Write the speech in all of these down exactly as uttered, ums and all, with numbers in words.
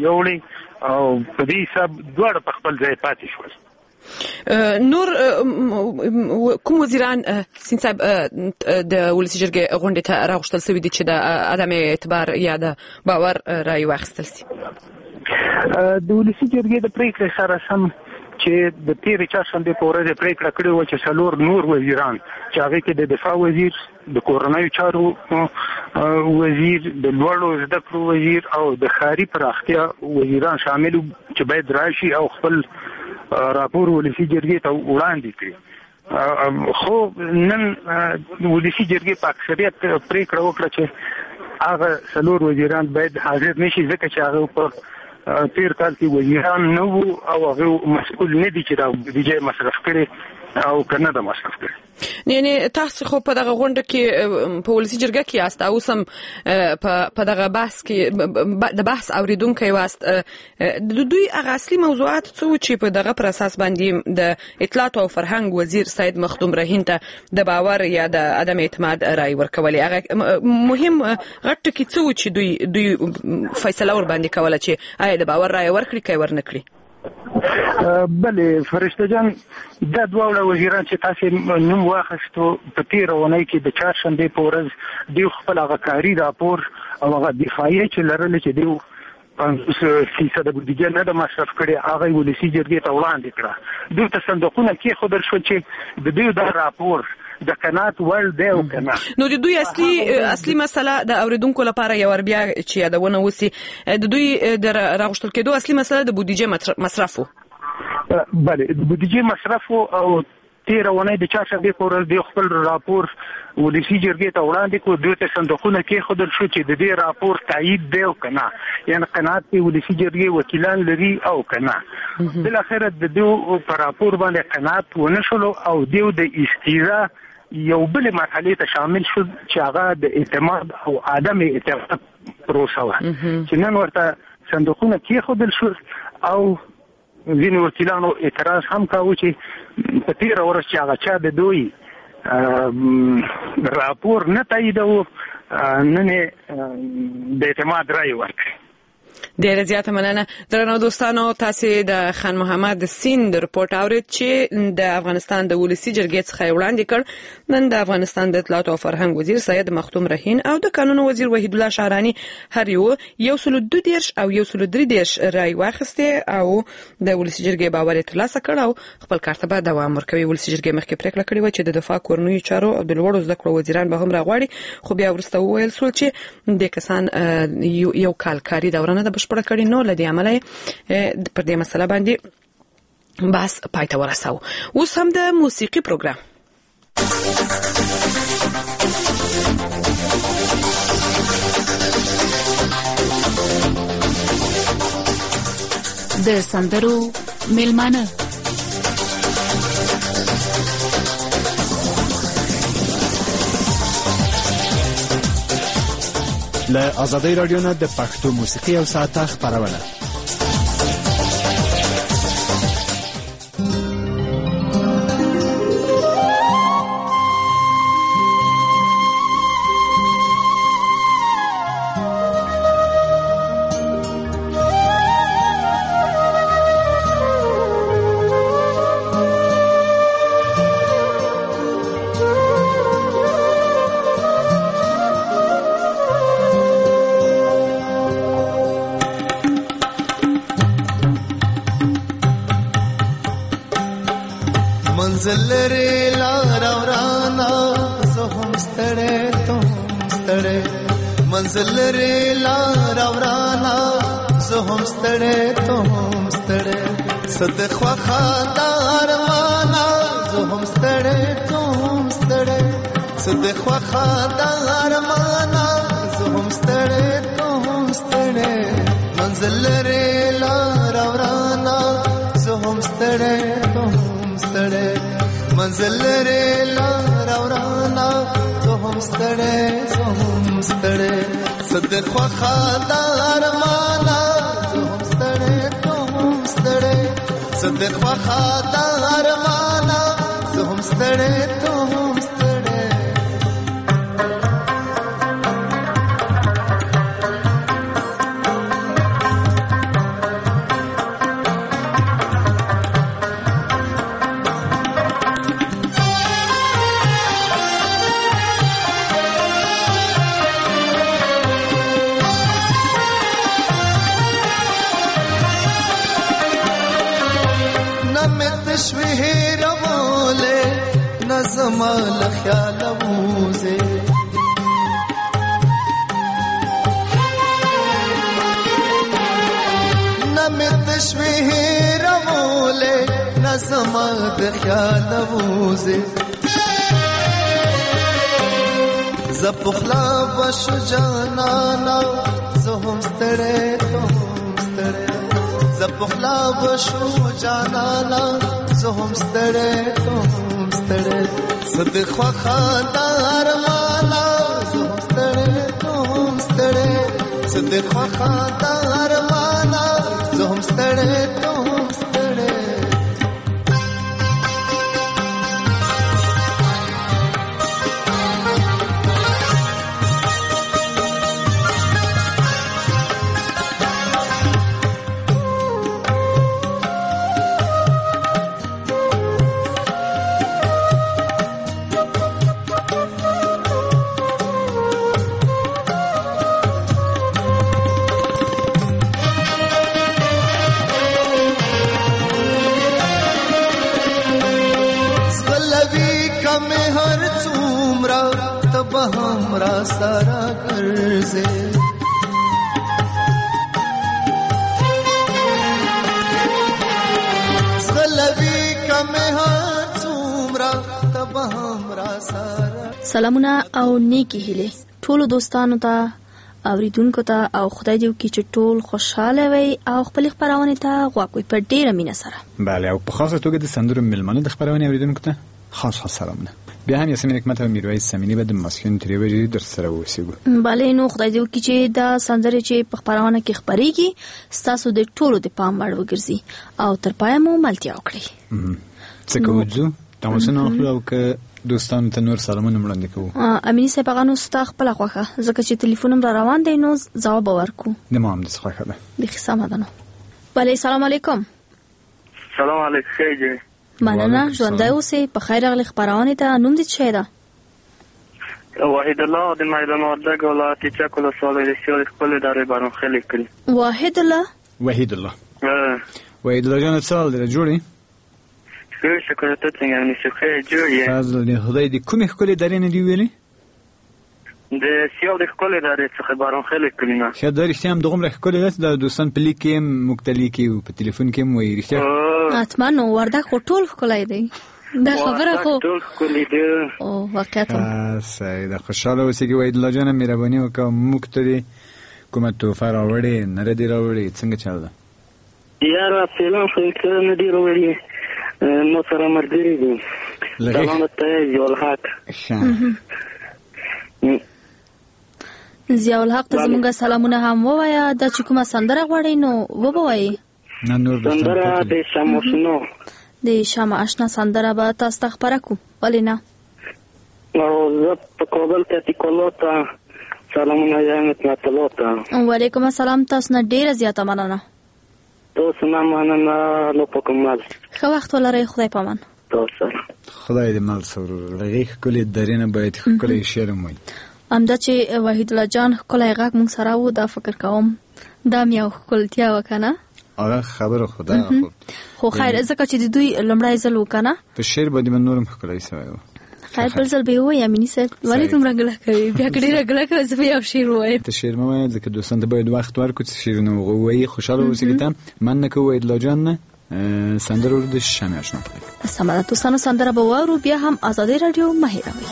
یوړې او په دې حساب دواړه په خپل ځای پاتې شول. نور کوم وزیران سین صاحب د ولسي جرګې غونډې ته راغوښتل سوي دي چې د عدم اعتبار یا د باور رایې واخیستل سي؟ د ولسي جرګې د پریکړې سره سم چې د تیرې چهارشنبې په ورځ پریکړه کړې وه چې څلور نور وزیران چې هغې کې د دفاع وزیر، د کورنیو چارو وزیر، د لوړو زده کړو وزیر او د ښاري پراختیا وزیران شامل چې باید راشي او خپل راپور ولسي جرګې ته وړاندې کړي. خو نن ولسي جرګې په اکثریت پریکړه وکړه چې هغه څلور وزیران باید حاضر نشي ځکه چې هغه په تیر کال کې وزیران نه وو او هغه مسؤل نه دي چې دا بودیجه مصرف کړي او کنه د مصرف کړي. یعنی تاسو خو په دغه غونډه کې په ولسي جرګه کې یاست او سم په دغه بحث کې د بحث اوریدونکو واست. د دوی هغه اصلي موضوعات څه چې په دغه پر اساس باندې د اطلاعات او فرهنګ وزیر سید مخدوم رهین ته د باور یا د عدم اعتماد رای ورکولې، هغه مهم غټ کې څه چې دوی دوی فیصله ور باندې کوله چې آیا د باور رای ورکړي کوي ورنکړي؟ بله فرشته جان، دا دواړه وزیران چې تاسو نوم واخیستو په تیره اونۍ کې د چهارشنبې په ورځ دوی خپل هغه کاري راپور او هغه دفاعي چې لرله چې دوی پنځوس فیصده بودیجه نه ده مصرف کړې هغه ولسي جرګې ته وړاندې کړه. دوی ته صندوقونه کېښودل شو چې د دوی دا راپور د قناعت وړ دی او کنه. نو د دوی اصلي اصلي مسله د اوریدونکو لپاره یو ور بیا چې یادونه وسی د دوی د راغشتل کېدو اصلي مسله د بودیجه مصرف وو. بله د بودیجه مصرف او تیره اونۍ د چهارشنبې په ورځ د خپل راپور ولسي جرګې ته وړاندې کړو. دوی ته صندوقونه کېښودل شو چې د دې راپور تایید دی او کنه، یعنې قناعت په ولسي جرګې وکیلان لري او کنه. بالاخره د دوی په راپور باندې قناعت ونه شولو او دوی د استیزا یو بل مرحله ته شامل شو چې هغه د اعتماد او عدم اعتماد پروسه وه چې نن ورته صندوقونه کېښودل شو او ځینې وکیلانو اعتراض هم کاوه چې په تیره ورځ چې هغه چا د دوی راپور نه تاییدوه نن یې د اعتماد رایې ورکړې. ډیره زیاته مننه. درنو دوستانو، تاسو د خان محمد سین د رپورټ اورید چې د افغانستان د ولسي جرګې څخه وړاندې کړ. نن د افغانستان د اطلاعات او فرهنګ وزیر سید مخدوم رهین او د قانون وزیر وحید الله شعرانی هر یو یو سل دو دیرش او یو سل درې دیرش رای واخیسته او د ولسي جرګې باور ترلاسه کړ او خپل کار ته به دوام ورکوي. ولسي جرګې مخکې پریکړه کړې و چې د دفاع کورنیو چارو او د لوړو زده کړو وزیران به هم راغواړي، خو بیا ورسته وویل شو چې د کسان یو کال کاري دوره نه بشپړه کړي، نو لدې عمله پر دې مسله باندې بحث پای ته ورساو. اوس هم د موسیقي پروګرام د سندرو میلمانه له آزادۍ رادیو نه د پښتو موسیقي او ساعته خپرونه. منزل لار ورانا زه هم ستړی ته هم ستړی، منزل لار ورانا زه هم ستړی ته هم ستړی، صد خوخه د ارمانا زه هم ستړی ته هم ستړی، صد خوخه د ارمانا زه هم ستړی ته هم ستړی، منزل لار ورانا زه هم ستړی ته هم ستړی، منزل لري لار ورانا زه هم ستړی زه هم ستړی، صد خوخه د ارمانا زه هم ستړی ته هم ستړی، صد خوخه د ارمانا زه هم ستړی ته هم ستړی. تشویه روله نظم الخیال موزه نمی تشویه روله نظم الخیال موزه زپخلا بشو جانانا زهم ستره تهم ستره زپخلا بشو جانانا زهم ستره تهم ستره صدق خاندار مانا زهم ستره تهم ستره صدق خاندار مانا زهم ستره تهم ستره हमरा सारा कर्जे زغلبی کم هر څومره تب हमरा سارا. سلامونه او نیکی هیله ټول دوستانو ته اوریدونکو ته او خدای دې وکړي چې ټول خوشاله وي او خپل خبرونه ته غوږ وي په ډیره مینه سره. بله او په خاصه توګه د سندرو ملمنو د خبرونه اوریدونکو ته خاص خاص سلامونه. بیا هم یاسمین حکمت او میرویس سمینی به د ماسکین تریوی در سره اوسېږو. بله نو خدای دې وکړي چې دا سندرې چې په خبرونه کې خبرېږي ستاسو د ټولو د پام وړ وګرځي او تر پایه مو ملتیا وکړي. څه کوو ځو تاسو نو خپل او که دوستانو ته نور سلامونه وړاندې کوو. امینی صاحب هغه نو ستا خپل خوښه ځکه چې ټلیفون را روان دی نو ځواب ورکو. د ما هم د خوښه ده. بخي سم ده نو. بله سلام علیکم. سلام علیکم. مننه ژوندی اوسئ په خیر راغلی خپرونې ته. نوم دې څه ده؟ واحد الله د میدان وردګ ولایت چک ولسوالۍ د سیوري خپل ادارې باندې خلک کړي. واحد الله وحید الله وحید الله جان څه حال دی جوړی؟ ښه شکر ته څنګه یې ښه جوړ یې؟ فضل دې خدای دې کومې ښکلې ادارې نه دی ویلي؟ د سیوري خپل ادارې څخه باندې خلک کړي نه. ښه دا رښتیا هم دغومره ښکلې ده چې د دوستان په لیک کې هم موږ ته لیکي او په تلیفون کې هم وایي رښتیا؟ حتما نو وردګ خو ټول ښکلی دی. دا خبره خو ټول ښکلی دی. او واقعیتا صحیح ده. خوشحاله اوسئ وحید الله جان مهرباني وکړه موږ ته کومه تحفه راوړې نه ردی راوړې څنګه چل ده؟ یاره فلم خو یې نه دی راوړی نو سره ملګري دي. سلام ته ضیاءالحق. ضیاءالحق ته زموږ سلامونه هم ووایه. دا چې کومه سندره غواړئ نو وبوایئ. نه نور سندره د شموسنو د شمع آشنا سندره به تاسو ته خبره کوم. ولې نه؟ او زه په کابل کې تیکولو ته سلامونه یم اتناتلو ته. وعلیکم السلام. تاسو نه ډېره زیاته مننه. تاسو نه مننه لو په کومل. ښه وخت ولرئ. خدای پامان. تاسو خدای دې مل سرور لغې ښکلې درې نه باید ښکلې شعر وایي. همدا چې وحید الله جان ښکلی غږ موږ سره و دا فکر کوم دا مې یو ښکلتیا وکنه. آره خبره خدا خو خو خیر ځکه چې د دوی لومړی ځل وکنه په شعر باندې من نورم ښکلی سوی و. خیر بل ځل به وایي امیني صاحب ولې دومره ګله کوي؟ بیا که ډېره ګله کوي زه به یو شعر ووایم. ته شعر مه وایه ځکه دوستانو ته باید وخت ورکړو چې شعرونه ووایي. خوشحاله اوسئ که ته مننه کوو وحید الله جان نه سندره ورو د شمع آشنا پرېږدو. سمه ده دوستانو سندره به واورو. بیا هم ازادي راډیو مه هېروئ.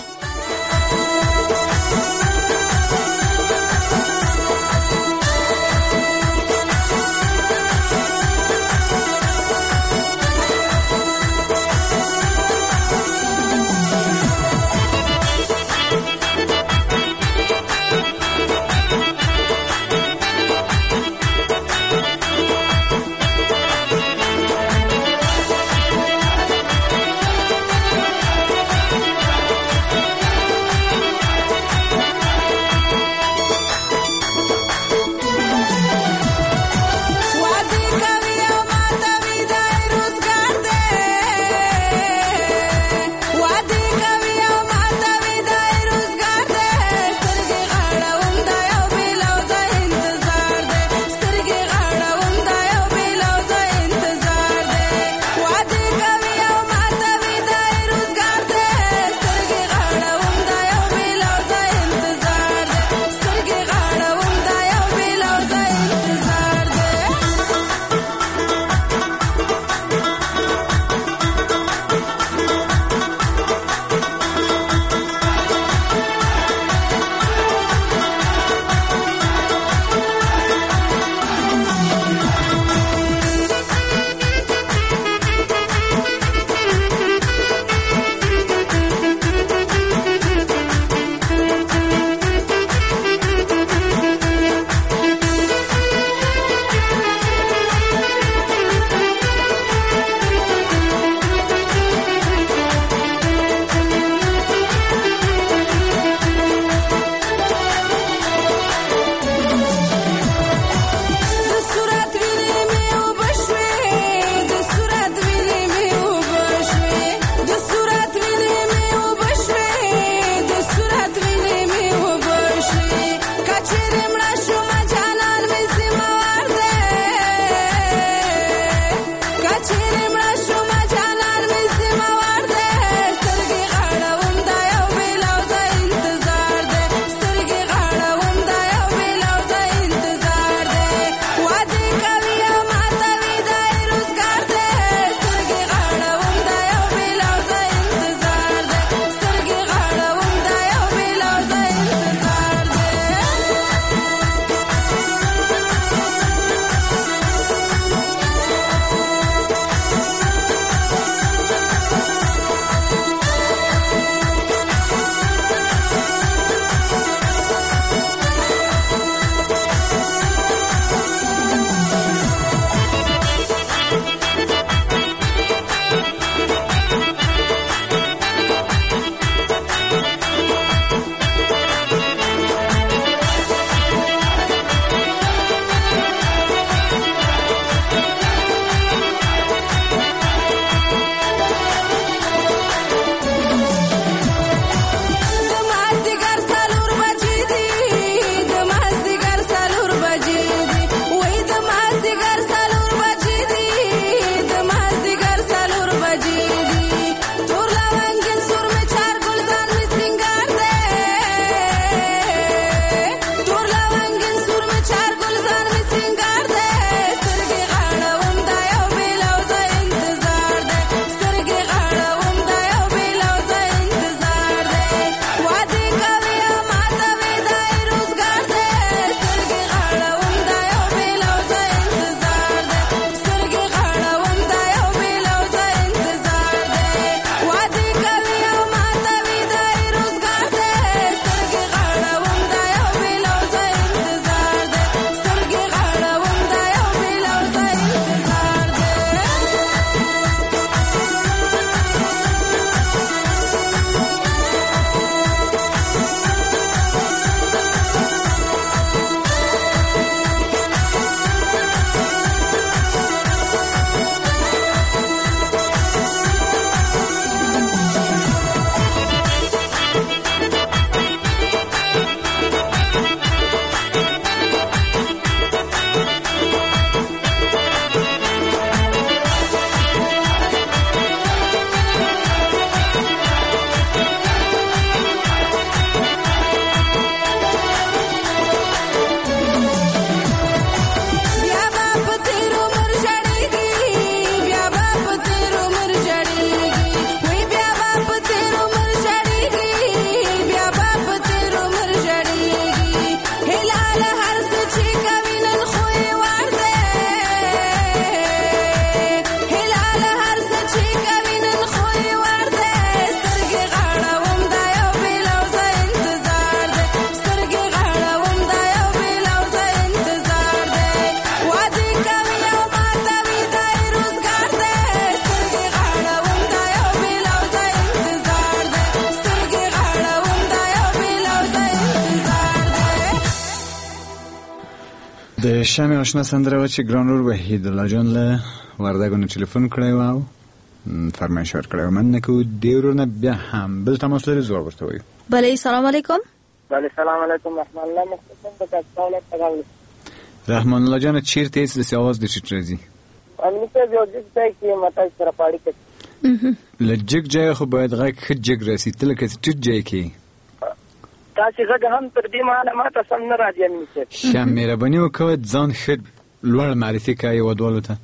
د شمع آشنا سندره و چې ګرانور وحید الله جان له وردګو نه ټلیفون کړی و او فرمایش ورکړی و. من نکو دې ورونه بیا هم بل تماس لري ځواب ورته وایو. بله سلام علیکم. بله سلام علیکم رحمان الله مختصم د کاستاولت تګاول. رحمان الله جان چیرته هیڅ داسې آواز د ټیټ راځي؟ امنیته یو جګ ځای کې ماته سره پاړی کوي. له جګ ځای خو باید غږ ښه جګ راسي، ته لکه ټیټ ځای کې تاسې غږ هم تر دې مهاله ماته سم نه راځي. امنیته ښه مهرباني وکړه ځان ښه لوړ معرفي کړه هېوادوالو ته.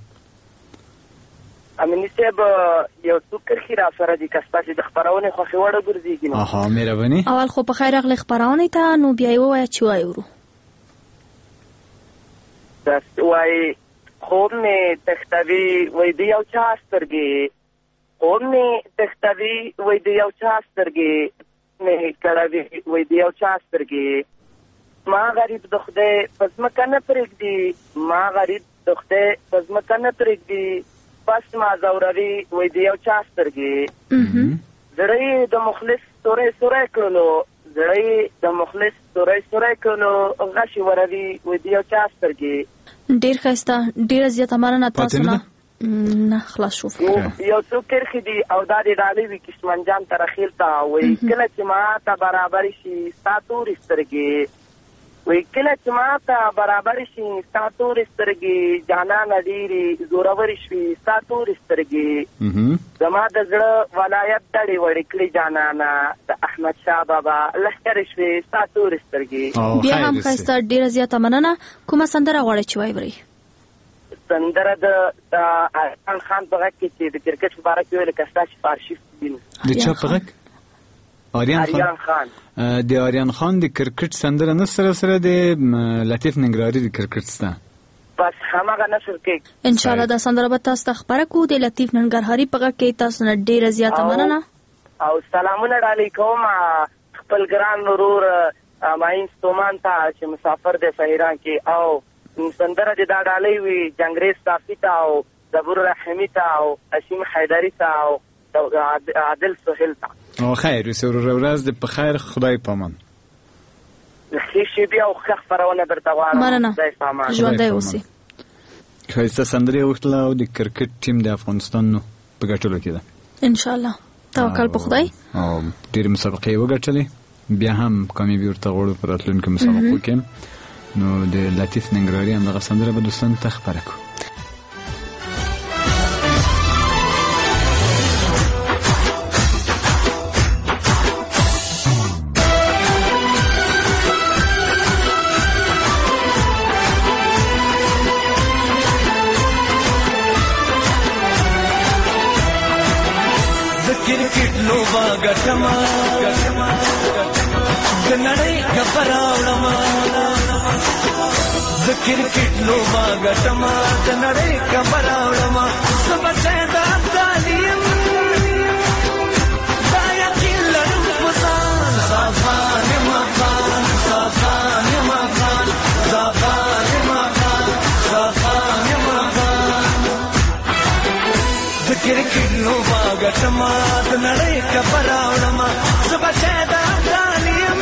امیني صاحب یو څو کرښې را سره دي که ستاسې د خپرونې خوښې وړه ګرځېږي نو. اها مهرباني. اول خو په خیر راغلې خپرونې ته، نو بیا یې ووایه چې وایې ورو. داسې وایي خوب مې تښتوي وایي د یو چا سترګې، خوب مې تښتوي وایي د یو چا سترګې مې کړوي وایي د یو چا سترګې. ما غریب د خدای په ځمکه نه پرېږدي، ما غریب د خدای په ځمکه نه پرېږدي، بس ما ځوروي وایي د یو چا سترګې. زړه یې د مخلص سوری سوری کړلو، زړه یې د مخلص سوری سوری کړلو، غشې وروي وایي د یو چا سترګې. ډېر ښایسته، ډېره زیاته مننه تاسو نه. نه خلاص شو. یو څو کرښې دي او دا دې ډالۍ وي کشمن جان ترخیل ته وایي کله چې ما ته برابر شي ستا تورې سترګې، وایي کله چې ما ته برابر شي ستا تورې سترګې، جانانه ډېرې زورورې شوي ستا تورې سترګې، زما د زړه ولایت دړې وړې کړې جانانه، د احمد شاه بابا لښکرې شوې ستا تورې سترګې. بیا هم ښایسته، ډېره زیاته مننه. کومه سندره غواړئ چې وایي؟ سندره د آریان خان په غږ کې چې د کرکټ په باره کې ویل لکه ستاسې په ارشیف کې دي. د چا په غږ؟ آریان خان. د آریان خان د کرکټ سندره نه سره سره د لطیف ننګرهاري د کرکټ سته، بس هماغه نشر کې انشاءالله دا سندره به تاسو ته خپره کړو. د لطیف ننګرهاري په غږ کې تاسو نه ډېره زیاته مننه او سلامونه ډالۍ کوم خپل ګران ورور ماین ستومان ته چې مسافر دی سهیران کې، او سندره د دا ډالۍ وي جنګریز صافي ته او زبور رحیمي ته او اسیم حیدري ته او عادل سهیل ته. او خیر وسه ورځ د په خیر خدای پامان. ښې شېبې او ښه خپرونه درته غواړم. مننه، ژوندی اوسئ. ښایسته سندرې یې وغوښتله او د کرکټ ټیم د افغانستان نو په ګټلو کې ده انشاءالله. توکل په خدای. او ډېرې مسابقې یې وګټلې، بیا هم کامیابي ورته غواړو په راتلونکو مسابقو کې. نو د لطیف ننګرهاري همدغه سندره به دوستانو ته خپره کړو. د کرکټ لوبه ګټمه د نړۍ خبر راوړمه، د کرکټ لوبه ګټمه د نړۍ خبر راوړمه، زه بچی د افغانیم دا یقین لرم په ځان، زه افغان یم افغان، زه افغان یم افغان، زه افغان یم افغان، زه افغان یم افغان. د کرکټ لوبه ګټمه د نړۍ خبر راوړمه، زه بچی د افغانیم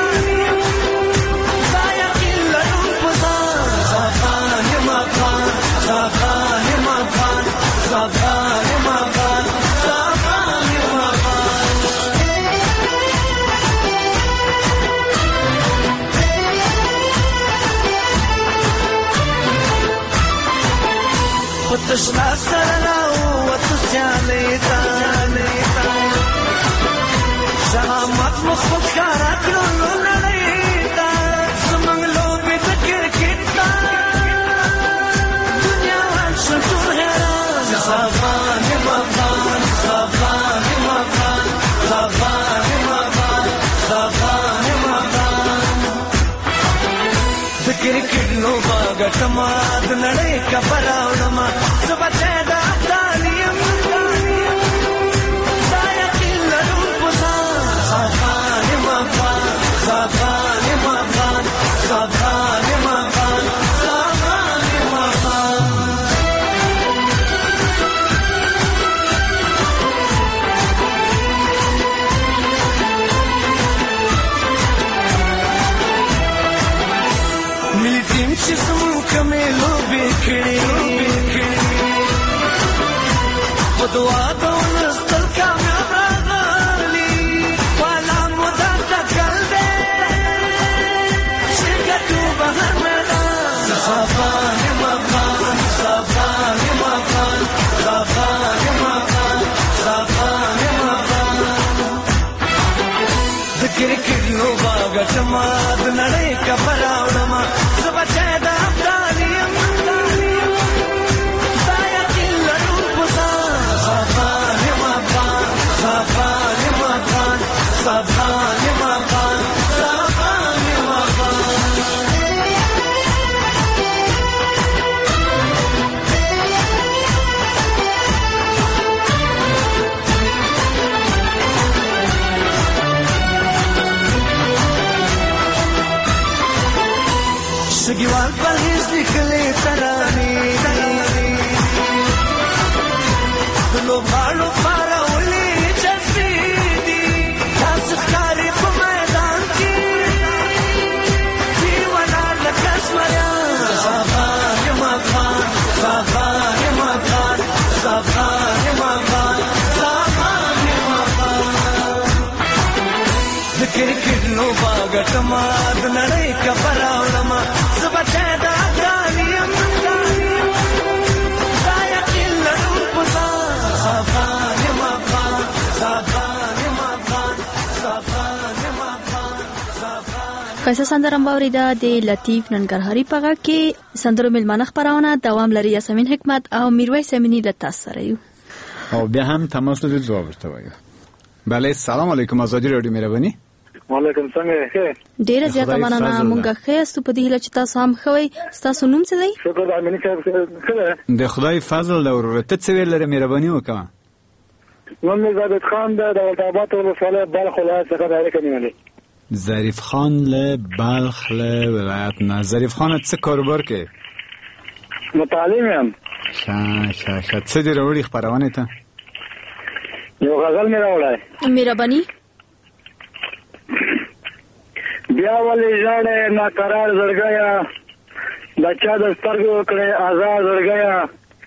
دا یقین لرم په ځان، زه افغان یم افغان، زه افغان یم افغان، زه افغان یم افغان، زه افغان یم افغان. په تش لاس سره راووتو سیالۍ ته، شهامت مو خود ښکاره کړو نړۍ ته، زموږ لوبې د کرکټ ته دنیا شو ټول حیران. زه افغان یم افغان، زه افغان یم افغان، زه افغان یم افغان، زه افغان یم افغان. د کرکټ لوبه ګټمه د نړۍ خبر راوړمه، زه بچی د افغان یم دا یقین لرم په ځان، زه افغان یم افغان، زه افغان یم افغان، زه افغان یم افغان، زه افغان یم افغان. ملي ټیم چې زموږ زعفران یم افغان زعفران یم افغان زعفران یم افغان د کرکټ لوبه ګټمه د نړۍ کفر راوړمه زه بچی د افغان یم دا یقین لرم په ځان زعفران یم افغان زعفران یم افغان زعفران یم افغان زعفران یم افغان شګیوال پرهیز لیکلې ترانې د لوبغاړو پارولې جذبې دي داسې ښکاري په میدان کې دیوانه لکه زمریان زعفران یم افغان زعفران یم افغان زعفران یم افغان زعفران یم افغان د کرکټ لوبه ګټمه د نړۍ کفر راوړمه زه بچی د افغان یم دا یقین لرم په ځان زعفران یم افغان زعفران یم افغان زعفران یم افغان زعفران. ښایسته سندره مو واورېده د لطیف ننګرهاري په غږ کې. سندرو میلمانه خپرونه دوام لري. یاسمین حکمت او میرویس امینی له تاسو سره یو او بیا هم تماس لري ځواب ورته وایو. بله سلام علیکم آزادي رادیو مهرباني. وعلیکم څنګه ښه ډیره زیاته مننه. مونږ ښه یاستو په دې هیله چې تاسو هم ښه وئ. ستاسو نوم څه دی؟ شکر امیني صاحب ښه د خدای فضل د ورور ته څه ویل لري مهرباني وکړه. نوم مې ثابت خان ده د ولایت ولسوالۍ بلخ ولایت څخه د اړیکې نیولې. ظریف خان له بلخ له ولایت نه. ظریف خان څه کاروبار کوي؟ متعلم یم. ښه ښه ښه څه دې راوړي خپرونې ته؟ یو غزل مې راوړی. مهرباني. بیا ولې ژاړې ناقرار زړګیه د چا د سترګو کړې ازار زړګیه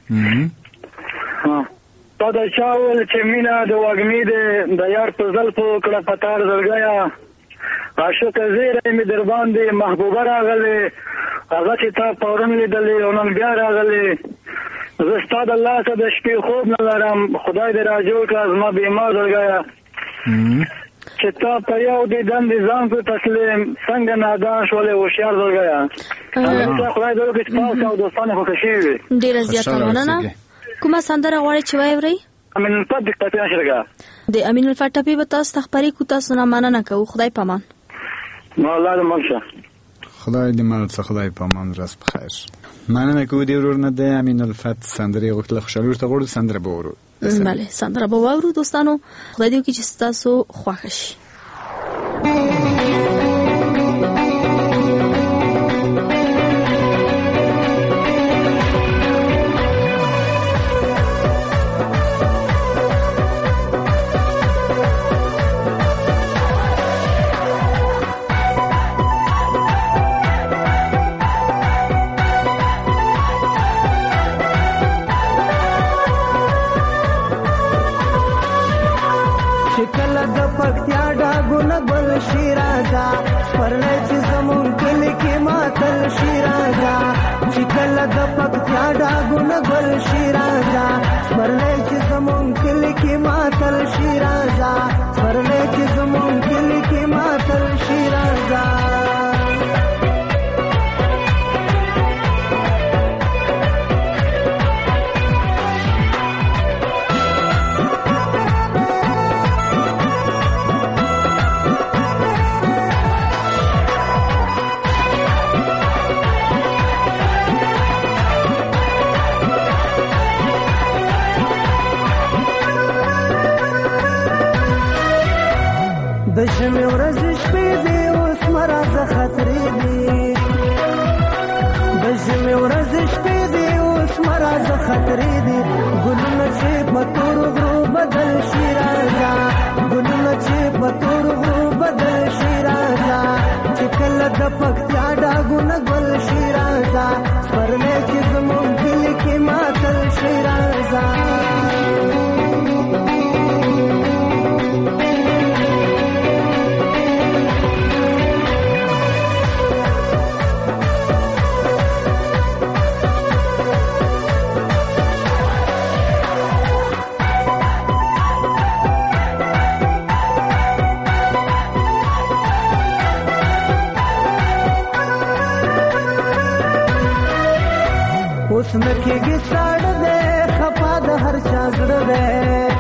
تا د چا ویل چې مینه د وږمې دی د یار په زلفو کړه پتار زړګیه عاشقه زیری مې در باندې محبوبه راغلې هغه چې تا فورن لیدلې او نن بیا راغلې زه ستا د لاسه د شپې خوب نه لرم خدای دې راجوړ کړه زما بیمار زړګیه چې تا په یو دې دندې ځان په تسلیم څنګه نادان شولې هوښیار زړګیه خدای دې وکړي چې تاسو او دوستانې خوښه شوي وي. ډېره زیاته مننه. کومه سندره غواړئ چې واورئ؟ امین الفت د ټپې نشرګه د امین الفت ټپې به تاسو ته خپرې کړو. تاسو نه مننه کوو. خدای پامان. نو الله دې مل شه. خدای دې مل شه. خدای پامان. راست بخیر. مننه کوو د ورور نه د امین الفت سندرې غوښتله. خوشحالي ورته غواړو. سندره به واورو. بله سندره به واورو دوستانو. خدای دې وکړي چې ستاسو خوښه شي. کېږي ساړه دی خفا د هر چا زړه دی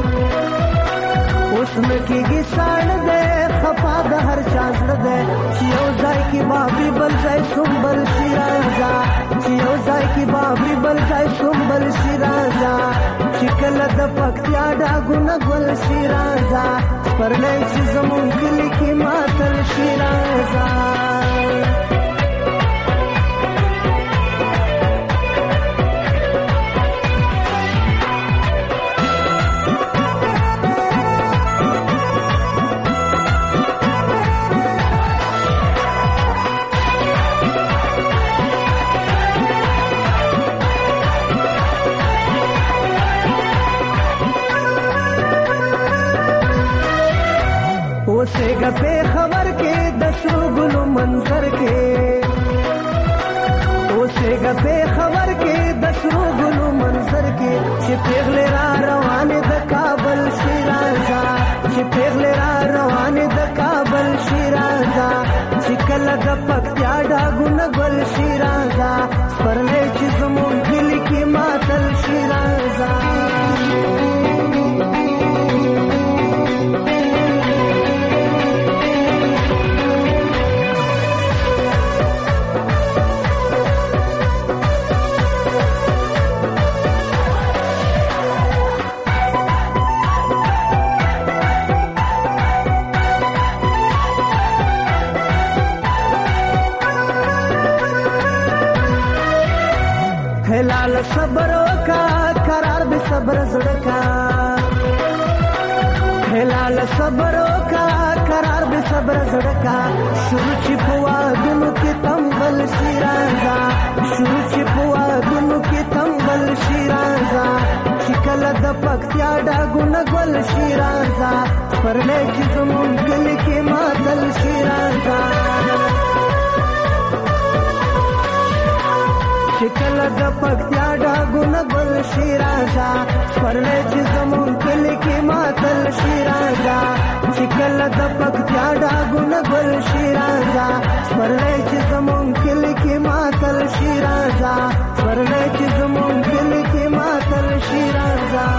اوس نه کېږي ساړه دی خفا د هر چا زړه دی چې یو ځای کې بابري بل ځای سنبل شي راځه چې یو ځای کې بابري بل ځای سنبل شي راځه چې کله د پکتیا ډاګونه ګل شي راځه سپرلی چې زمونږ کلي کې ماتل شي راځه اوسېږه پې خبر کې د سرو ګلو منظر کې اوسېږه پې خبر کې د سرو ګلو منظر کې چې پیغلې را روانې د کابل شي راځه چې پیغلې را روانې د کابل شي راځه چې کله د پکتیا ډاګونه ګل شي راځه سپرلی چې زمونږ کلي کې ماتل شي راځه هلال صبرو کا قرار به صبر زړه کا هلال صبرو کا قرار به صبر زړه کا شروع چې په وادونو کې تمبل شي راځه شروع چې په وادونو کې تمبل شي راځه چې کله د پکتیا ډاګونه ګل شي راځه سپرلی چې زمونږ کلي کې ماتل شي راځه چې کله د پکتیا ډاګونه ګل شي راځه سپرلی چې زمونږ کلي کې ماتل شي راځه چې کله د پکتیا ډاګونه ګل شي راځه سپرلی چې زمونږ کلي کې ماتل شي راځه سپرلی چې زمونږ کلي کې ماتل شي راځه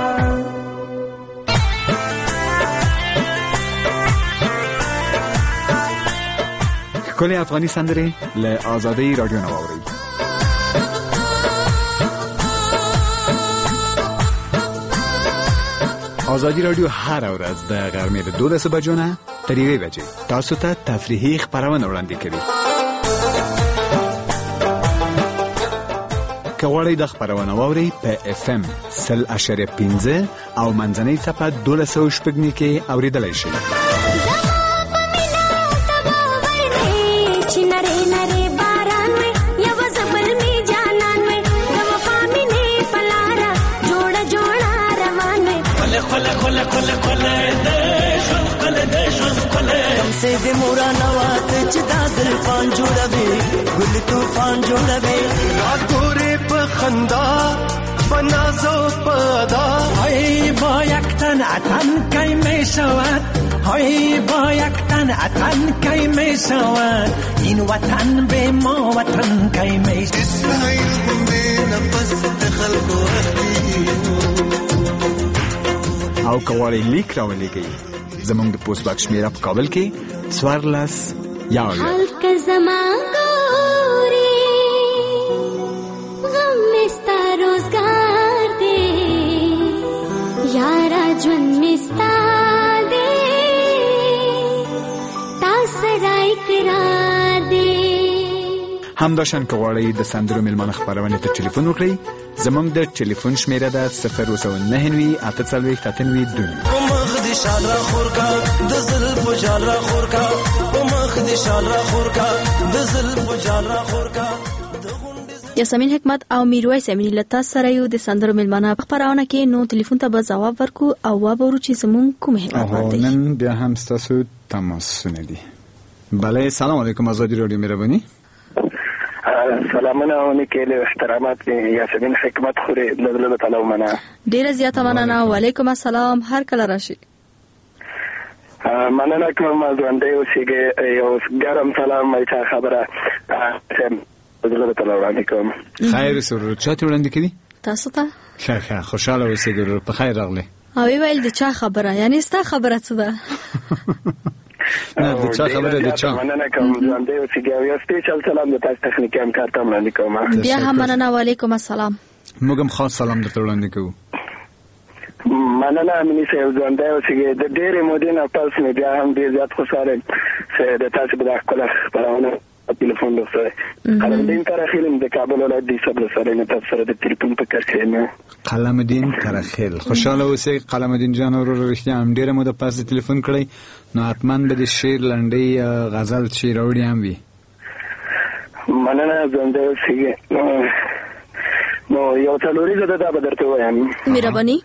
ښکلې افغاني سندرې له آزادۍ راډیو نه واورئ. آزادی رادیو هر ورځ د غرمې د دولسو بجو نه تر یوې بجې تاسو ته تفریحي خپرونه وړاندې کوي. که غواړئ د خپرونه واورئ په اف ام سل اشاریه پنځه او منځنۍ څپه دولس سوه شپږ نوي کې اورېدلی شئ. से दे मोरा नवात चिदा जुल्फान जोड़वे गुल तूफान जोड़वे रातोरे पखंदा बनाजो पदा हाय बायक्तन अतन कई में शवात हाय बायक्तन अतन कई में शवात इन वतन बे मा वतन कई में इसराइल में नफस दखल को रखती او کوالي لیک راولېږئ زمونږ د پوسټ باکس شمیره په کابل کې څوارلس یاوړه خلق زما ګوري غم مستا روزګار دی یارا ژوند مستا دی تاسو راي قرار دی همداشان که غواړئ د سندرو میلمانه خپرونې ته ټلیفون وکړئ زمونږ د ټلیفون شمیره ده صفر اووه سوه نهه نوي اته څلوېښت اته نوي دوه نوي. شال را خورکا د زلف جال را خورکا او مخ دې شال را خورکا د زلف جال را خورکا. یاسمین حکمت او میرویس امین لتا سره یو د سندرو میلمانه خبرونه کې نو ټلیفون ته به جواب ورکو او وابورو چې زمون کوم هیواد دی. نن بیا هم ستاسو تماسونه دي. بله سلام علیکم آزادی رادیو مهربانی. سلامونه او نیکه احترامات یاسمین حکمت خوري الله تعالی ومنه. ډیره زیاته مننه. وعلیکم السلام. هر کله راشي. مننه کوم ځوانده اوسېږي یو ګرم سلام مې چا خبره زړه ته وړاندې کوم. خیر سره چاته وړاندې کړي تاسو ته ښه ښه خوشاله اوسئ ګورو په خیر راغلی. او ویل د چا خبره یعنی ستا خبره څه ده؟ نه د چا خبره د چا مننه کوم ځان دی او چې یو سپیشل سلام د تاسو تخنیکی همکار ته وړاندې کوم. بیا هم مننه. وعلیکم السلام. موږ هم خاص سلام درته وړاندې کوو. مننه امینی صاحب ځان دی او چې د ډېرې مودې نه پس مې بیا هم ډېر زیات خوشاله یم چې د تاسو په دغه ښکلی خپرونه تلیفون درسره قلمدین ترخیل د کابل ولایت د صبر سره نه تاسو سره د تلیفون په کار کې نه قلمدین ترخیل خوشاله اوسئ. قلمدین جان ورو رښتیا هم ډېره موده پس تلیفون کړی نو حتما به د شعر لنډۍ غزل چې راوړي هم وي. مننه ځان دی چې نو یو څلوريزه ده به درته وایم. مهرباني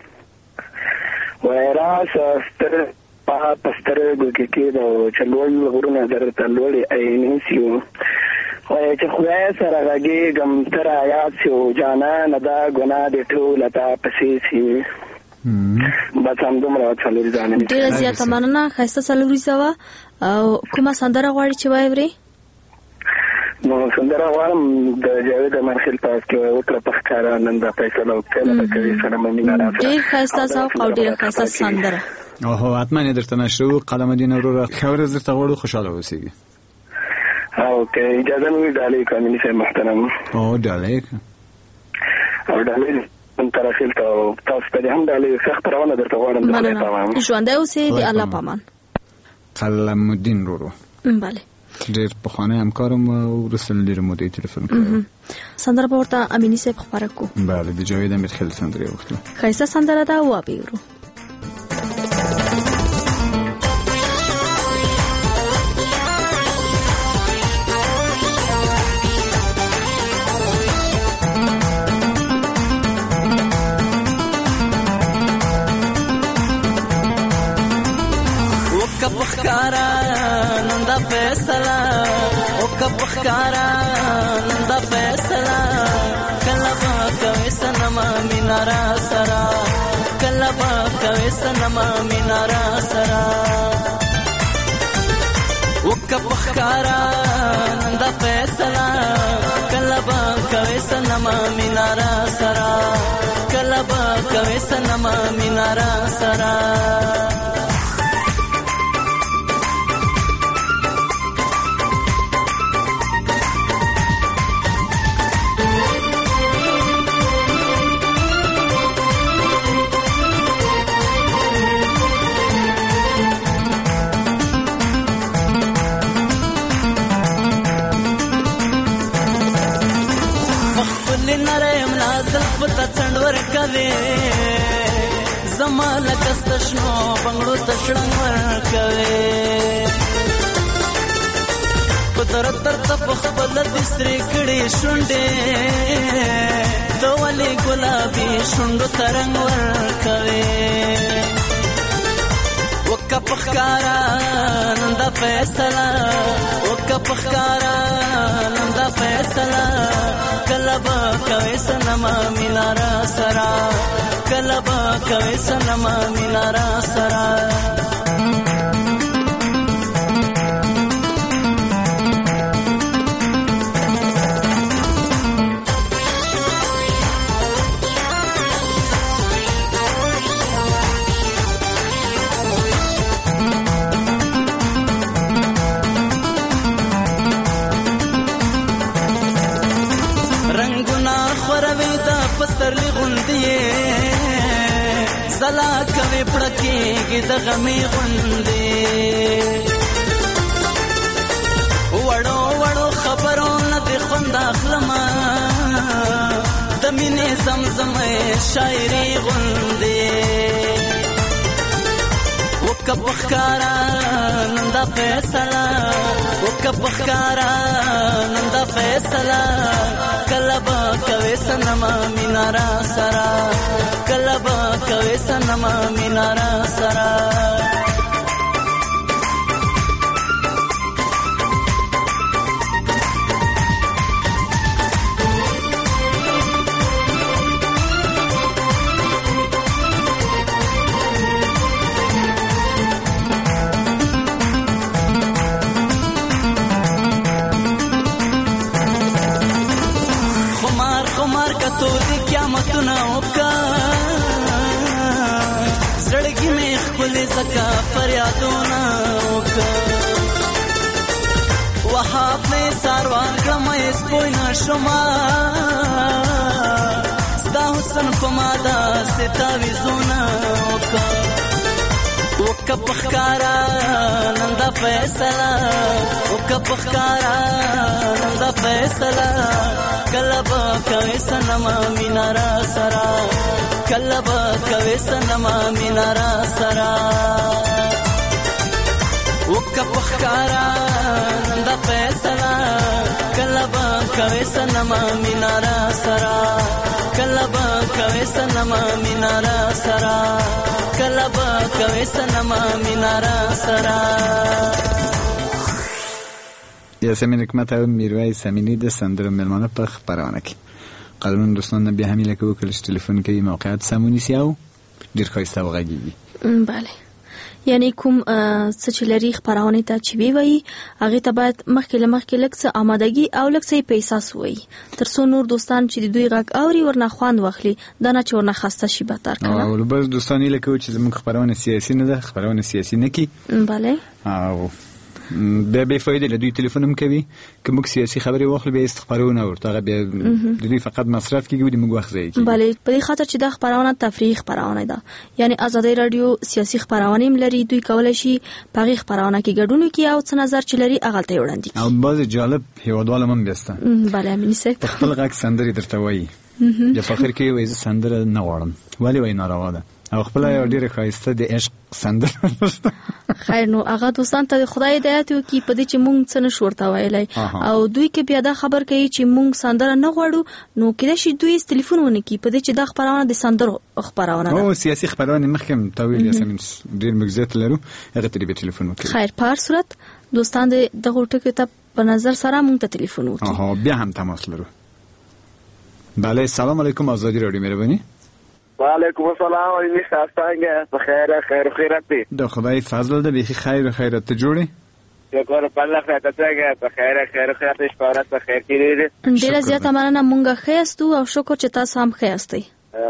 وای راځه ستر په پستر ګوګه کې دا چلول غرونه درته لولې عینسیو وای چې خدای سره راګي غم تر آیات شو جانا نه دا ګناه دې ټول تا پسې سي بس هم دومره چلوري ځان نه ډېر زیات مننه. خاصه چلوري زوا او کومه سندره غواړي چې وایوري؟ نو سندره غواړم د جاوید منخیل پاس کې وکړه په ښکارا نن دا فیصله وکړه کوي سره مې نه راځي. ډېر خاصه ذوق او ډېر خاصه سندره. اوه حتما یې درته نشو. قلمدین وروره خبره درته غواړو خوشاله اوسئ. اوکې اجازه مې ډالې کوم چې محترم او ډالې او ډالې تر اخر ته تاسو ته هم ډالې سخت روانه درته غواړم. مننه. ژوند اوسئ د الله پامان. قلمدین وروره بله ډېر پخوانی همکارم او رسل ډېر مودې تلیفون کړی. سندره به ورته امیني صاحب خبره کو. بله د جاوید امیرخیل سندره وکړو. ښایسته سندره ده وابیرو. فیصلہ او کب خکارا نندا فیصلہ کلبا کوي سنما مینارا سرا کلبا کوي سنما مینارا سرا او کب خکارا نندا فیصلہ کلبا کوي سنما مینارا سرا کلبا کوي سنما مینارا سرا پتا څنډور کوي زما لکست شنو بنگړو تشړنګ ور کوي قدرت تر په خپل د سری کړي شونډې دوالي ګلابي شونډو ترنګ ور کوي وک پخکارا نندا فیصلہ وک پخکارا نندا فیصلہ کلبا کوي سنما مینارا سرا کلبا کوي سنما مینارا سرا پسترلی غوندې زلا کوي پړکیږي د غمي غوندې وړو وړو خبرونه د خوند اخلمه د مینې زمزمې شاعري غوندې وک بخکارا نندا فیصلہ وک بخکارا نندا فیصلہ کلبا کوي سنما مینارا سرا کلبا کوي سنما مینارا سرا قیامتونه وکا زړګي مې خپل زکا فریادونه وکا وهاب مې ساروان کمې سپوی نشما ستا حسن پمادا ستاوي زونه وکا وکا پخکارا نندا فیصله وکا پخکارا نندا فیصله کلبا کوي سنما مینارا سرا کلبا کوي سنما مینارا سرا وکا پخکارا نندا فیصله کلبا کوي سنما مینارا سرا کلبا کوي سنما مینارا سرا کلبا کوي سنما مینارا سرا یاسمین حکمت او میرویس امینی د سندرو ملمانه په خبرونه کې قانون دوستان بیا همیله کوي کله تلیفون کوي موقعیت سمونی سی او ډیر ښایسته وغږیږي. بله یعنی کوم څه چې لري خبرونه ته چې وی وي هغه ته باید مخکې له مخکې لږ څه آمادګي او لږ څه پیسې وي تر څو نور دوستان چې د دوی غږ اوري ورنه خوان واخلي دا نه چې ورنه خسته شي به تر کله. او بل دوستان یې لکه چې زموږ خبرونه سیاسي نه ده خبرونه سیاسي نه کی. بله او بیا به فایده له دوی تلیفون هم کوي که موږ سیاسي خبرې واخلو بیا استخبارونه ورته بیا د دوی فقط مصرف کیږي د موږ وخت ضایع کیږي. بله په دې خاطر چې دا خبرونه تفریح خبرونه ده یعنی آزادۍ رادیو سیاسي خبرونه هم لري دوی کولای شي په هغه خبرونه کې ګډون وکړي او څه نظر چې لري هغه ته وړاندې او باز جالب هیوادوال هم بیسته. بله امینی صاحب خپل غږ سندري درته وایي یا فخر کوي وایي سندره نه غواړم ولی وای ناروا ده او خپل یو ډیره ښایسته د عشق سندره. خیر نو هغه دوستان ته خدای هدایت وکړي په دې چې مونږ څه نشو ورته ویلای او دوی کې بیا دا خبر کوي چې مونږ سندره نه غواړو نو کله شي دوی ټلیفون ونه کوي په دې چې دا خبرونه د سندرو خبرونه ده او سیاسي خبرونه مخکم طویل یاسمین ډیر مګزت لرو هغه ته به ټلیفون وکړي. خیر په هر صورت دوستان د دغه ټکو ته په نظر سره مونږ ته ټلیفون وکړي. ها بیا هم تماس لرو. بله سلام علیکم آزادی رادیو مهربانی. وعلیکم السلام علیکم څنګه په خیر خیر خیرت دی د خدای فضل ده به خیر خیرت ته جوړي شکر په الله خیر ته څنګه په خیر خیر خیرت شپارت په خیر کې ډیره زیاته مننه مونږه خیستو او شکر چې تاسو هم خیستئ.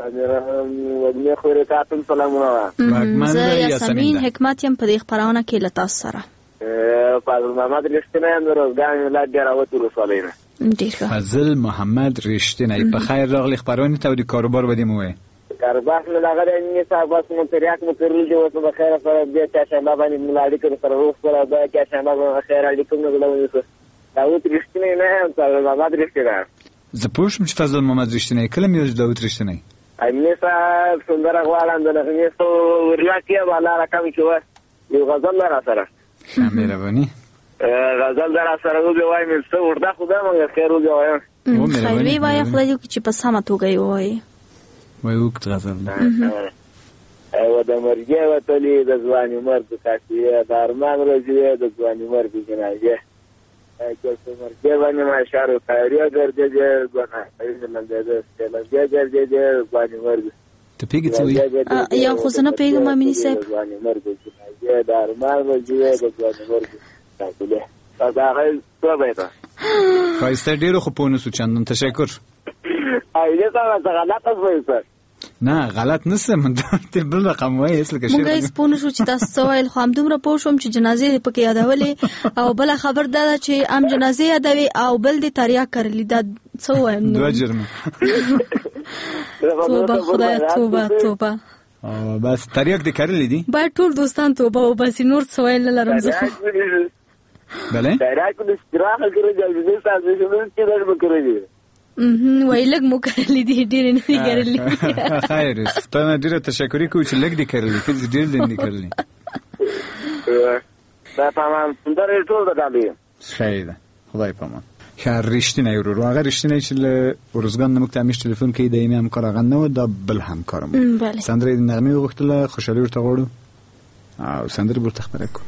ودنه خیر تاسو سلامونه زه یاسمین حکمت يم په دې خبرونه کې لتا سره فاضل محمد رښتینی هم روزګان ولادت راوته رسولینه ډیر فاضل محمد رښتینی په خیر راغلی خبرونه ته د کاروبار ودی موه کاروبار له هغه نه صاحب بس مو تریاک مو کړل جو اوس په خیر سره دې چې شنبه باندې ملاړی کړ سره روح سره دا چې شنبه په خیر اړیکم نه غلو دا و ترشتنی نه هم سره محمد رښتینی زه پوښتم چې فاضل محمد رښتینی کله مې دا و ترشتنی امنه صاحب سندر غواړم د نه څو ورلاکیه والا راکم چې یو غزل را سره مهرباني غزل در سره وګ وای مې څو ورته خدای مونږ خیر وګ وایم خیر وی وای خدای چې په سمه توګه وای وای وخت غزل او د مرګ وتلې د ځواني مرګ کاشي د ارمان راځي د ځواني مرګ جنایه چې مرګ باندې ما اشاره خیریه ګرځي ځوانه ایزمن د سلامي ګرځي د ځواني مرګ ته پیګی څه یا خو زنه پیګم امینی صاحب ځواني مرګ جنایه د ارمان راځي د ځواني مرګ تاسو دا هغه څه به خایسته ډیرو خو پونه سو چندان تشکر ایله څنګه غلطه وایي نه غلط نسه من ته بل رقم وایي اصل کې شي موږ سپونه شو چې تاسو وایل خو هم دومره پوه شوم چې جنازې پکې یادولې او بل خبر ده چې ام جنازې یادوي او بل دې تریا کړلې دا څه وایم دوه جرم توبه خدای توبه توبه او بس تریاک دې کړلې دي با ټول دوستان توبه او بس نور څه وایل لرم زه بله تریاک دې استراحه کړې چې تاسو شنو کې درم کړې مهم وایلګ مو کړلې دي ډېر نه دي کړلې خیر ستنه ډېر تشکر کوم چې لګ دي کړلې چې ډېر دې نه کړلې دا تمام سندر ټول دالې خیر خدای پامان خیر رښتینی ورو هغه رښتینی چې له ورزګان نمک تامیش ټلیفون کې دایمي همکار هغه نه و دا بل همکارم سندره نغمه وغوښتله خوشالي ورته غواړو او سندره ورته خبره کو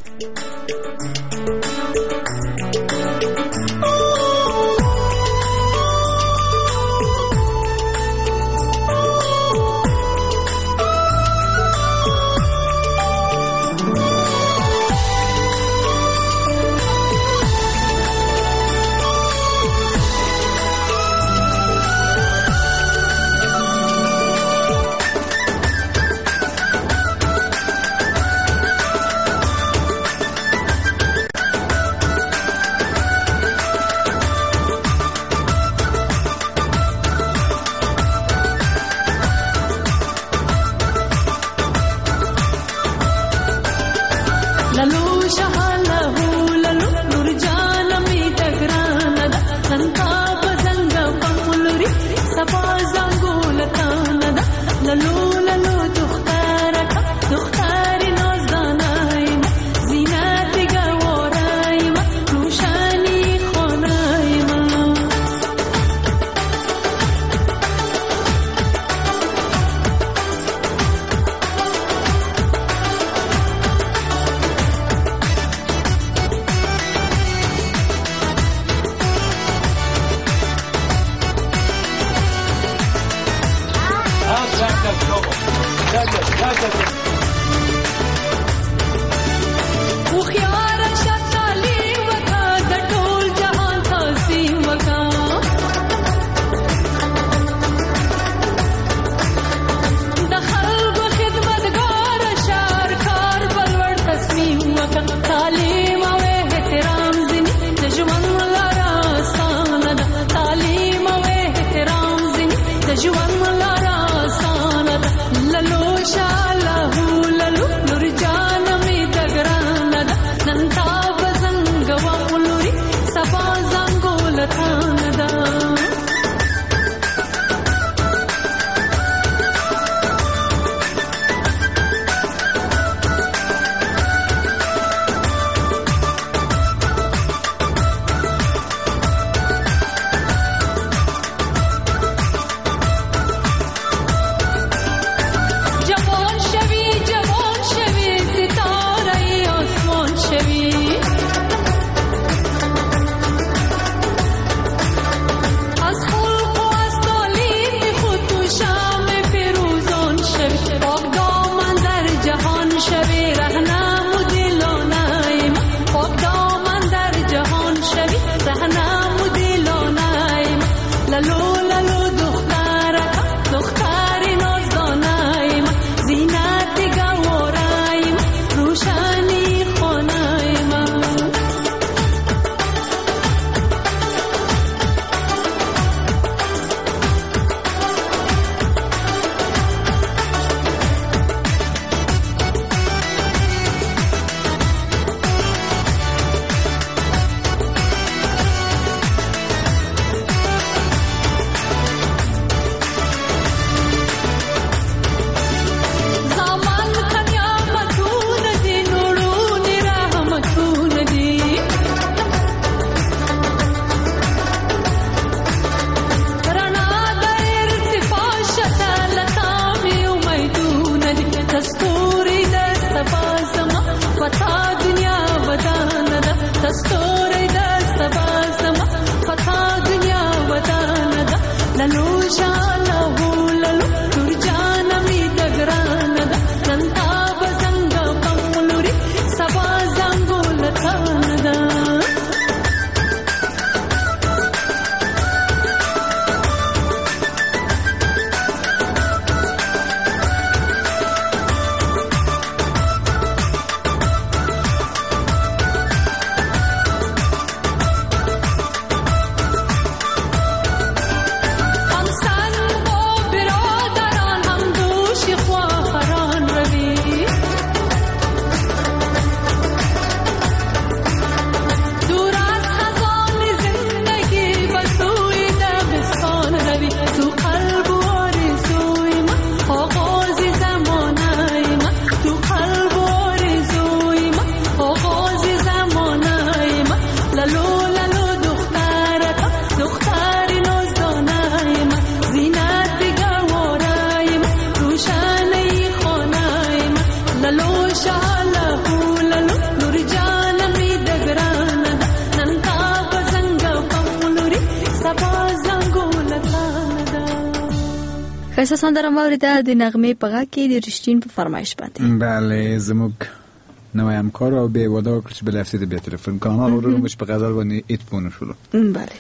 خیسه سندره موریده د نغمه په غږ کې د رښتین په فرمایش باندې. بله زموږ نوی همکار او به ودا وکړ چې بل هفته د بیا تلفن کوم هغه ورو مش په غزل باندې ایت پونه شروع. بله.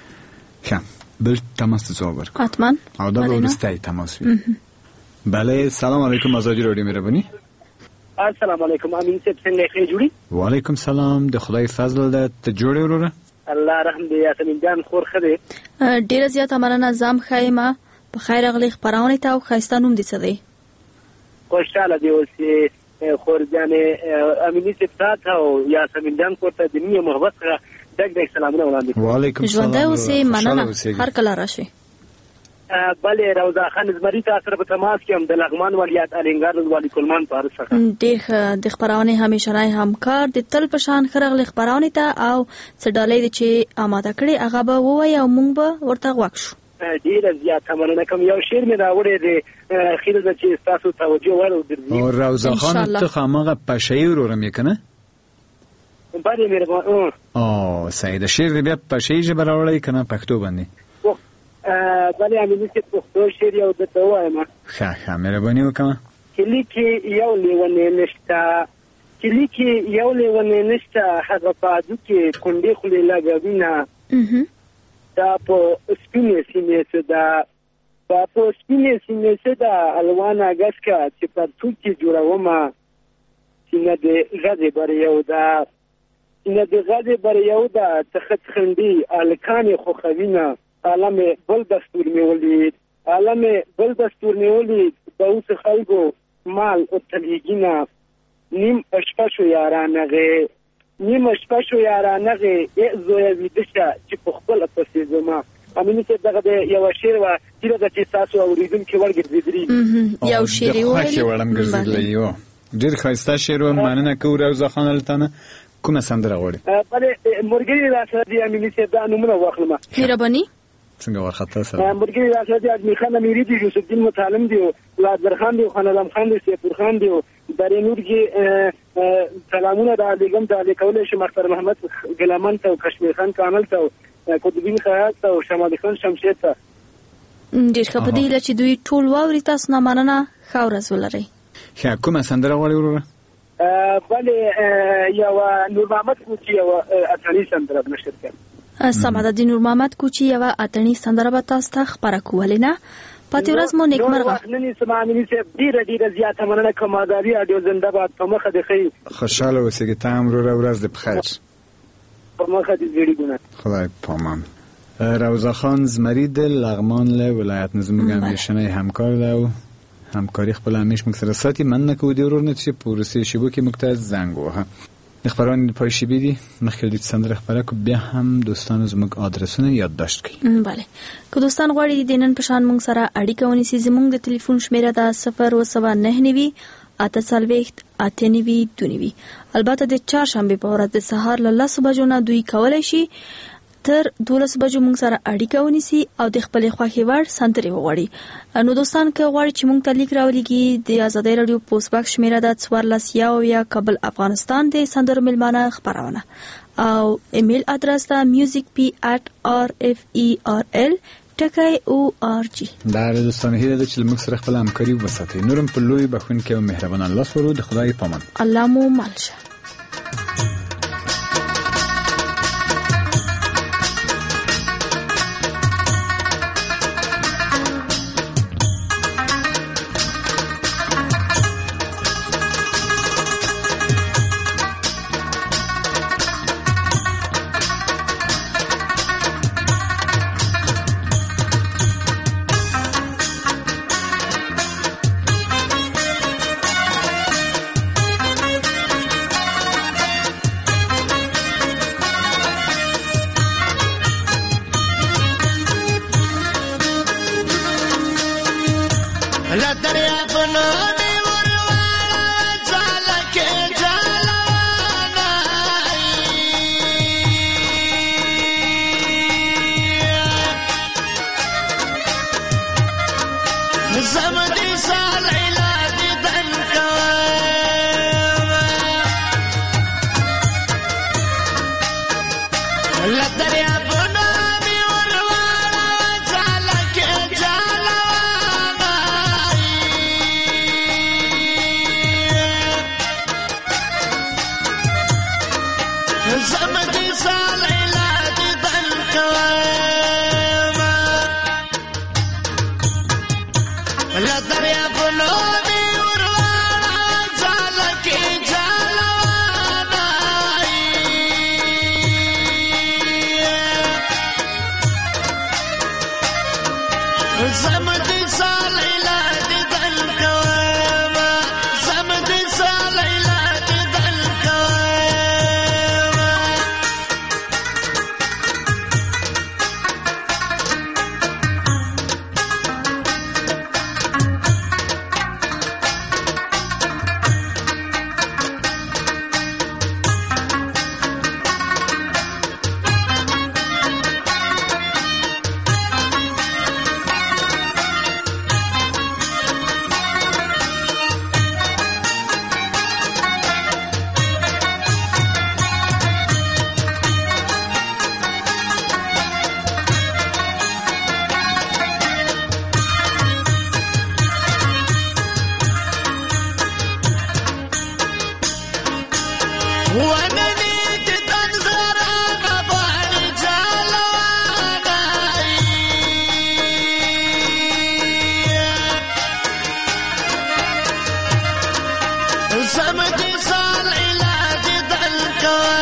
ښه بل تماس تصور ورکړه. حتما. او دا ورسته تماس وی. بله سلام علیکم آزادی رادیو مهربانی. السلام علیکم امین صاحب څنګه ښه جوړی؟ وعلیکم سلام د خدای فضل ده ته جوړی وروره. الله رحم دې یاسمین جان خور خده. ډیره زیاته مننه زم خایمه په خیر اغلی خبرونه ته او خایسته نوم دي څه دی؟ خوشاله دی اوسې خور جان امینی صاحب او یاسمین جان کوته د نیمه محبت سره دغ دغ سلامونه وړاندې. وعلیکم السلام. ژوند اوسې مننه هر کله راشي. بله روزا خان زمری ته سره په تماس کې هم د لغمان ولیات الینګار والی کلمان په ارسخه ډېر د خبرونه همیشه راي همکار د تل په شان خرغل خبرونه ته او څه ډالې چې آماده کړي هغه به ووایي او مونږ به ورته غوږ شو. ډېر زیات مننه کوم یو شعر مې راوړی دی خیر ده چې تاسو توجه ورکړئ. او روزا خان ته خامغه پښې ورورم کنه؟ بله مهربان. او سید شعر بیا پښې جبر راوړی کنه پښتو باندې؟ بلې امیني صاحب پښتو شعر یو درته ووایم. ښه ښه مهرباني وکړه. کلي کې یو لیونی نشته، کلي کې یو لیونی نشته، هغه په عدو کې کونډې خولې لګوینه. دا په سپینې سینې څه ده، دا په سپینې سینې څه ده، الوانه ګسکه چې پرتو کې جوړومه. سینه د غزې بر یو ده، سینه د غزې بر یو ده، څخه خندي الکانې خوښوینه. عالم بل دستور مې ولید، عالم بل دستور مې ولید، د اوس خلکو مال او تلیګینه. نیم شپه شو یارانغې، نیم شپه شو یارانغې، ای زویه ویده شه چې په خپله پسې ځما. امیني صاحب دغه د یوه شعر وه هیله ده چې تاسو اورېدونکي وړګرځېدلي یو شعر یې خوښ یې وړم ګرځېدلی و. ډېر ښایسته شعر و. مننه کوو روضه خان له تا نه. کومه سندره غواړې؟ بلې مرګري راسره دي امیني صاحب، دا نومونه واخلمه. مهرباني څنګه ورخطا سره مرګري راسره دي، اجمیر خان امیري دي، یوسف الدین متعلم دي، لازر خان دي، خان علم خان دي، سیفور خان دي. درې نور کې سلامونه د علیګم د علی کولی شم، اختر محمد ګلامان ته، کشمیر خان کامل ته، قطبین خیاط ته، شمالي خان شمشیر ته. ډېر ښه. په دې هیله چې دوی ټول واوري. تاسو نه مننه، ښه ورځ ولرئ. ښه کومه سندره غواړې وروره؟ بلې یوه نور محمد کوچي یوه اتڼي سندره نشر کړم. سمه ده. د نور محمد کوچي یوه اتڼي سندره به تاسو ته خپره کوو. ولې نه؟ پاتې ورځ مو نیکمرغه. نن یې سما امیني صاحب ډېره ډېره زیاته مننه کوم. ازادي راډیو زنده باد. په مخه دې ښه خوشحاله اوسېږي. ته هم وروره ورځ دې په خیر. په مخه دې زیړي ګونه. خدای پامان. روضه خان زمری د لغمان له ولایت نه زموږ همیشنی همکار ده او همکاری خپل همیش موږ سره ساتي. مننه کوو دې ورور نه چې په وروستیو شېبو کې موږ ته زنګ ووهه. د خپرونې د پای شېبې دي مخکې له دې چې سندره خپره کړو بیا هم دوستانو زموږ آدرسونه یادداشت کړي. بله که دوستان غواړي د نن په شان موږ سره اړیکه ونیسي، زموږ د ټلیفون شمیره ده صفر اوه سوه نهه نوي اته څلوېښت اته نوي دوه نوي. البته د چهارشنبې په ورځ د سهار له لسو بجو نه دوی کولی شي تر دولس بجو موږ سره اړیکه ونیسي او د خپلې خوښې وړ سندرې وغواړي. نو دوستان که غواړي چې موږ ته لیک راولېږي، د ازادۍ راډیو پوسټ باکس شمیره ده څوارلس یو یا کابل افغانستان د سندرو میلمانه خپرونه، او ایمیل ادرس ده میوزیک پی ات آر اف ای آر ال ټکی او آر جی. دا دوستانو هیله ده چې موږ سره خپل همکاري وساتئ. نورم په لوی بخښونکی او مهربان الله سره د خدای پامان. الله مو مل شه. سم دي سال علاج دل کوي